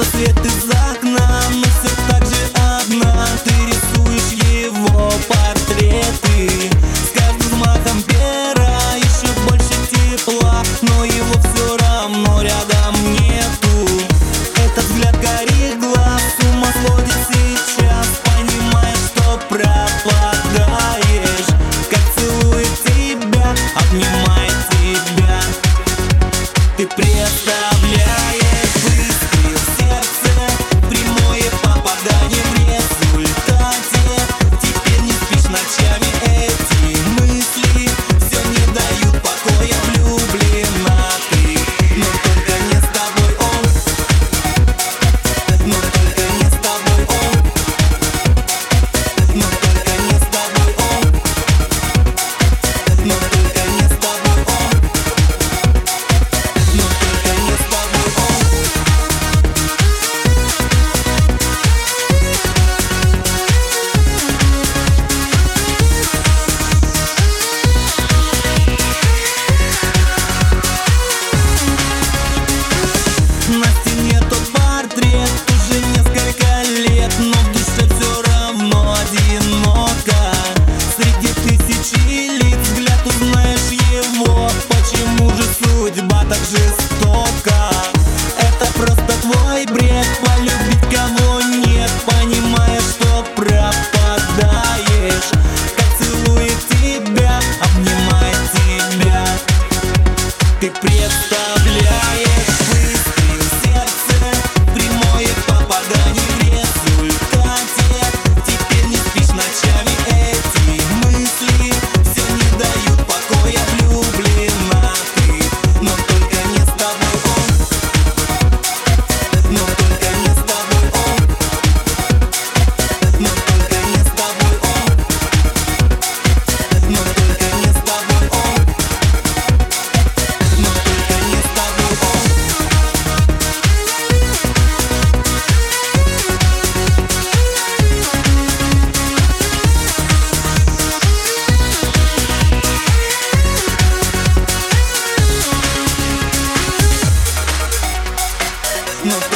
Льется свет из окна, но все так же одна. Ты рисуешь его портреты, с каждым взмахом пера еще больше тепла, но его все равно рядом нету. Этот взгляд карих глаз с ума сводит сейчас, понимаешь, что пропадаешь, как целует тебя, обнимает тебя. Ты представляешь выстрел в сердце, прямое попадание в результате. Теперь не спишь ночами, эти мысли все не дают покоя. Влюблена ты, но только не с тобой он, но только не с тобой он, но только не с тобой он, но только не с тобой он, но только не с тобой он. На стене тот портрет уже несколько лет, но в душе все равно одиноко. Среди тысячи лиц взгляд узнаешь его. Почему же судьба так жестока? Это просто твой бред, полюбить кого нет, понимая, что пропадаешь, как целует тебя, обнимает тебя. Ты представляешь выстрел в сердце, прямое попадание в результате. Теперь не спишь ночами, эти мысли все не дают покоя. Влюблена ты, но только не с тобой он, но только не с тобой он, но только не с тобой он, но только не с тобой он, но только не с тобой он. Но